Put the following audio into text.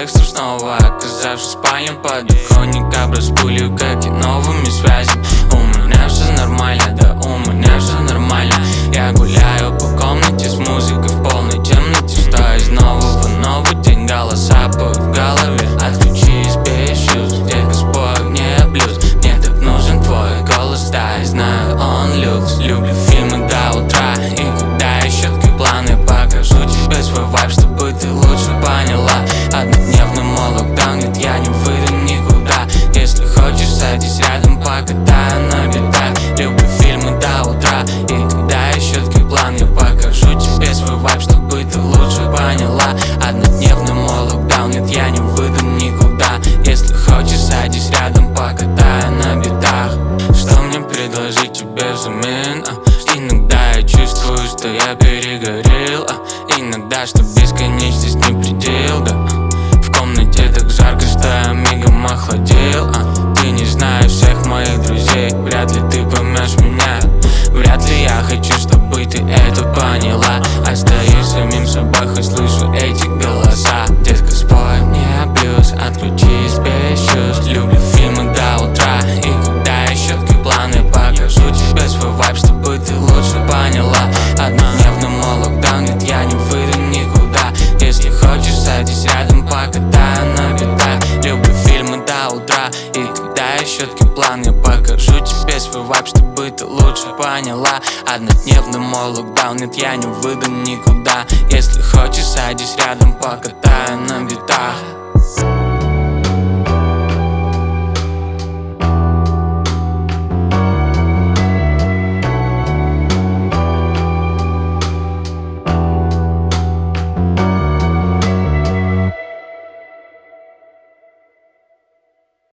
текстов снова оказавшись в спальне подоконника, пулю, как и новыми связями. У меня все нормально, да у меня все нормально. Я гуляю по комнате с музыкой в полной темноте, что из нового новый день, голоса поют в голове. Отключись, без чувств, детка, спой мне блюз. Мне так нужен твой голос, да, я знаю, он люкс. Люблю фильмы до утра, и когда я щеткой планы покажу тебе свой вайб, чтобы ты лучше поняла. Однодневный локдаун, нет, я не выйду никуда. Если хочешь, садись рядом, покатаю на гитаре. Люблю фильмы до утра, и когда я щеткой план, я покажу тебе свой вайб, чтобы ты лучше поняла. Однодневный локдаун, нет, я не выйду никуда. Если хочешь, садись рядом, покатаю на битах. Что мне предложить тебе взамен? Иногда я чувствую, что я перегорел, иногда, что бесконечность не предел, да. В комнате так жарко, что я мигом охладел, Ты не знаешь всех моих друзей, вряд ли ты поймешь меня. Вряд ли я хочу, чтобы ты это поняла. Остаюсь самим собой, хоть слышу эти голоса. Детка, спой мне блюз, отключись без чувств. Люблю фильмы до утра, и когда я щеткой планы покажу тебе свой вайб, чтобы ты лучше поняла. Однодневный локдаун, нет, я не выйду никуда. Если хочешь, садись рядом, покатаю на гитаре. Люблю фильмы до утра, и когда я щеткой план, я покажу тебе свой вайб, чтобы ты лучше поняла. Однодневный локдаун, нет, я не выйду никуда. Если хочешь, садись рядом, покатаю на битах.